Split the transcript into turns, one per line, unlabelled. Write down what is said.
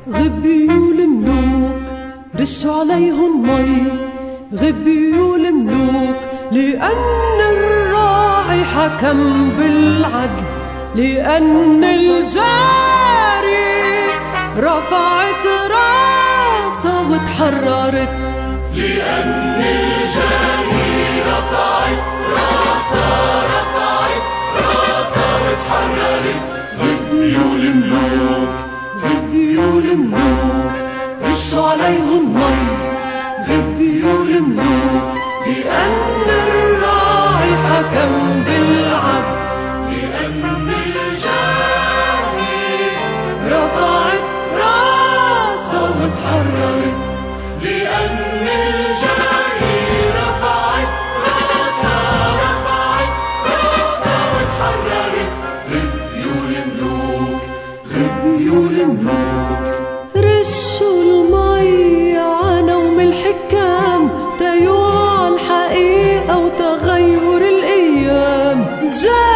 غبيوا الملوك رشوا عليهم مي، غبيوا الملوك لأن الراعي حكم بالعدل، لأن الجاري رفعت راسها وتحررت،
لأن الجاري رفعت راسها وتحررت. غبيوا الملوك غبيوا الملوك رشوا عليهم مي، غبيوا الملوك لأن الراعي حكم بالعدل، لأن الجاري رفعت راسها وتحررت، لأن الجاري رفعت راسها وتحررت. غبيوا الملوك غبيوا الملوك
رشوا المي عنوم الحكام، تيوع الحقيقة وتغير الأيام.